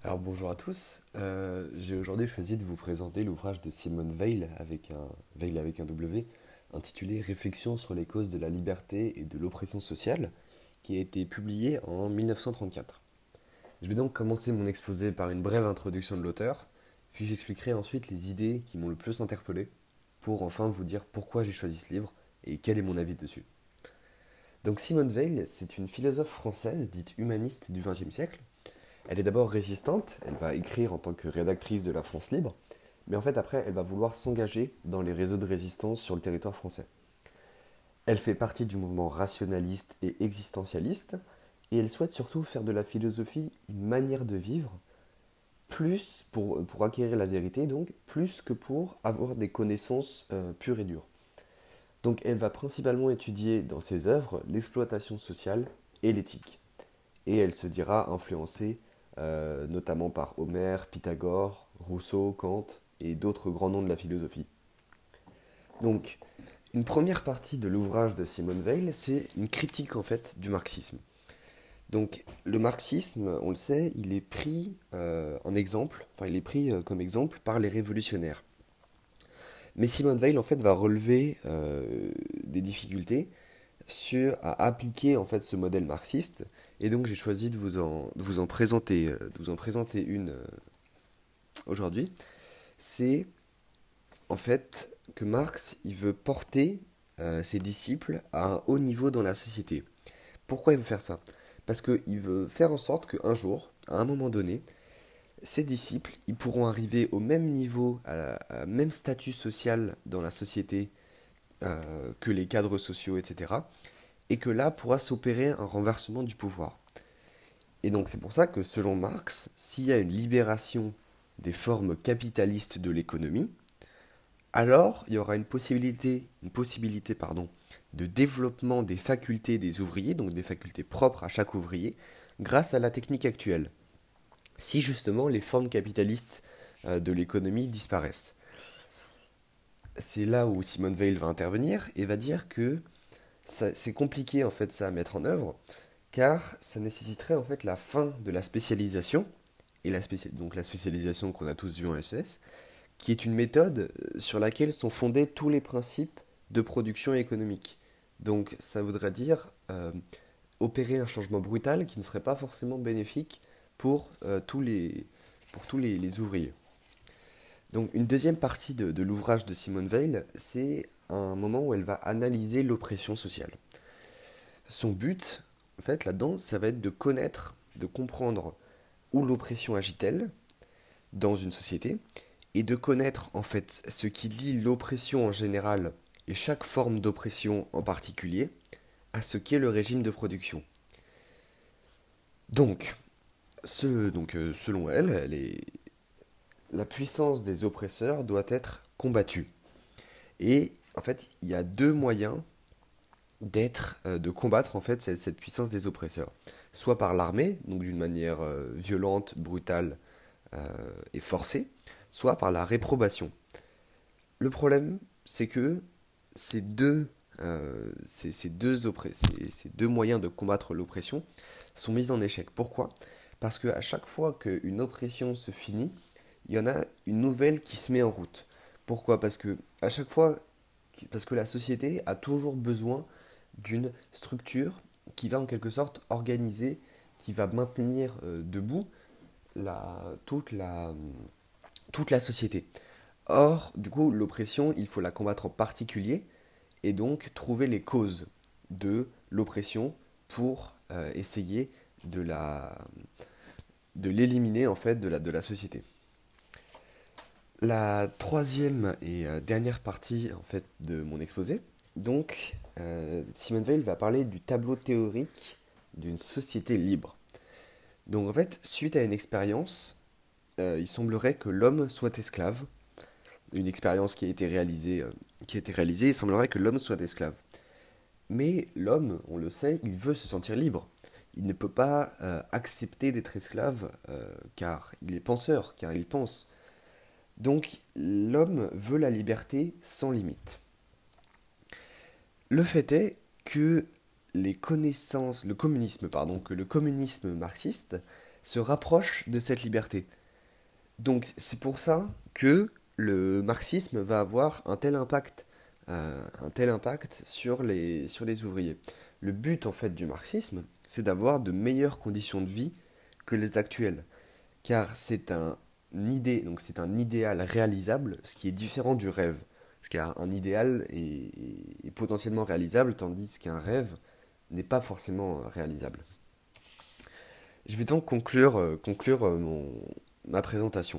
Alors bonjour à tous. J'ai aujourd'hui choisi de vous présenter l'ouvrage de Simone Weil Weil avec un W, intitulé Réflexions sur les causes de la liberté et de l'oppression sociale, qui a été publié en 1934. Je vais donc commencer mon exposé par une brève introduction de l'auteur, puis j'expliquerai ensuite les idées qui m'ont le plus interpellé, pour enfin vous dire pourquoi j'ai choisi ce livre et quel est mon avis dessus. Donc Simone Weil, c'est une philosophe française dite humaniste du XXe siècle. Elle est d'abord résistante, elle va écrire en tant que rédactrice de la France libre, mais en fait après elle va vouloir s'engager dans les réseaux de résistance sur le territoire français. Elle fait partie du mouvement rationaliste et existentialiste, et elle souhaite surtout faire de la philosophie une manière de vivre, plus pour acquérir la vérité donc, plus que pour avoir des connaissances pures et dures. Donc elle va principalement étudier dans ses œuvres l'exploitation sociale et l'éthique. Et elle se dira influencée notamment par Homère, Pythagore, Rousseau, Kant et d'autres grands noms de la philosophie. Donc, une première partie de l'ouvrage de Simone Weil, c'est une critique en fait du marxisme. Donc, le marxisme, on le sait, il est pris en exemple, enfin il est pris comme exemple par les révolutionnaires. Mais Simone Weil en fait va relever des difficultés à appliquer en fait ce modèle marxiste, et donc j'ai choisi de vous en présenter une aujourd'hui. C'est en fait que Marx il veut porter ses disciples à un haut niveau dans la société. Pourquoi il veut faire ça? Parce qu'il veut faire en sorte qu'un jour, à un moment donné, ses disciples ils pourront arriver au même niveau, à même statut social dans la société que les cadres sociaux, etc. Et que là pourra s'opérer un renversement du pouvoir. Et donc c'est pour ça que selon Marx, s'il y a une libération des formes capitalistes de l'économie, alors il y aura une possibilité de développement des facultés des ouvriers, donc des facultés propres à chaque ouvrier, grâce à la technique actuelle. Si justement les formes capitalistes de l'économie disparaissent. C'est là où Simone Weil va intervenir et va dire que c'est compliqué en fait ça à mettre en œuvre, car ça nécessiterait en fait la fin de la spécialisation, et donc la spécialisation qu'on a tous vue en SES, qui est une méthode sur laquelle sont fondés tous les principes de production économique. Donc ça voudrait dire opérer un changement brutal qui ne serait pas forcément bénéfique pour, les ouvriers. Donc une deuxième partie de l'ouvrage de Simone Weil, c'est un moment où elle va analyser l'oppression sociale. Son but, en fait, là-dedans, ça va être de connaître, de comprendre où l'oppression agit-elle dans une société, et de connaître, en fait, ce qui lie l'oppression en général et chaque forme d'oppression en particulier à ce qu'est le régime de production. Donc, selon elle, la puissance des oppresseurs doit être combattue. Et en fait, il y a deux moyens de combattre en fait cette puissance des oppresseurs. Soit par l'armée, donc d'une manière violente, brutale et forcée, soit par la réprobation. Le problème, c'est que ces deux, ces deux moyens de combattre l'oppression sont mis en échec. Pourquoi? Parce qu'à chaque fois qu'une oppression se finit, il y en a une nouvelle qui se met en route. Pourquoi? Parce que la société a toujours besoin d'une structure qui va en quelque sorte organiser, qui va maintenir debout la, toute, la, toute la société. Or, du coup, l'oppression, il faut la combattre en particulier et donc trouver les causes de l'oppression pour essayer de de l'éliminer en fait de la société. La troisième et dernière partie en fait de mon exposé, donc Simone Weil va parler du tableau théorique d'une société libre. Donc en fait, suite à une expérience, il semblerait que l'homme soit esclave. Une expérience qui a été réalisée, il semblerait que l'homme soit esclave. Mais l'homme, on le sait, il veut se sentir libre. Il ne peut pas accepter d'être esclave car il est penseur, car il pense. Donc l'homme veut la liberté sans limite. Le fait est que le communisme marxiste se rapproche de cette liberté. Donc c'est pour ça que le marxisme va avoir un tel impact sur les ouvriers. Le but en fait du marxisme, c'est d'avoir de meilleures conditions de vie que les actuelles, car c'est un idéal réalisable, ce qui est différent du rêve. Car un idéal est potentiellement réalisable, tandis qu'un rêve n'est pas forcément réalisable. Je vais donc conclure ma présentation.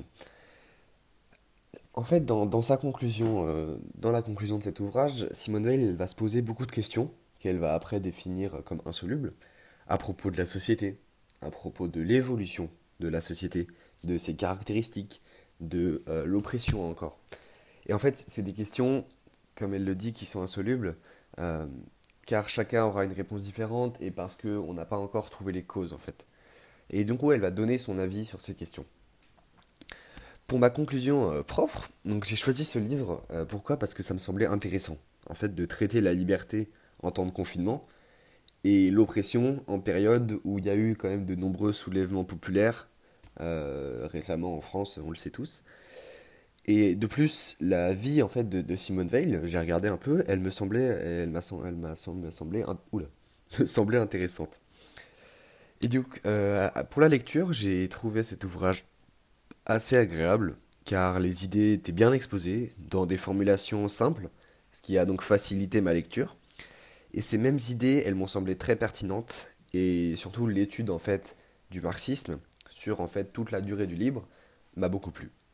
En fait, dans la conclusion de cet ouvrage, Simone Weil elle va se poser beaucoup de questions qu'elle va après définir comme insolubles à propos de la société, à propos de l'évolution de la société, de ses caractéristiques, de l'oppression encore. Et en fait, c'est des questions, comme elle le dit, qui sont insolubles, euh, car chacun aura une réponse différente et parce qu'on n'a pas encore trouvé les causes en fait. Et donc, ouais, elle va donner son avis sur ces questions. Pour ma conclusion propre, donc j'ai choisi ce livre. Pourquoi? Parce que ça me semblait intéressant, en fait, de traiter la liberté en temps de confinement et l'oppression en période où il y a eu quand même de nombreux soulèvements populaires récemment en France, on le sait tous. Et de plus, la vie en fait de Simone Veil, j'ai regardé un peu, elle m'a semblé, oula, semblé intéressante. Et donc, pour la lecture, j'ai trouvé cet ouvrage assez agréable, car les idées étaient bien exposées, dans des formulations simples, ce qui a donc facilité ma lecture. Et ces mêmes idées, elles m'ont semblé très pertinentes, et surtout l'étude en fait du marxisme sur en fait toute la durée du livre m'a beaucoup plu.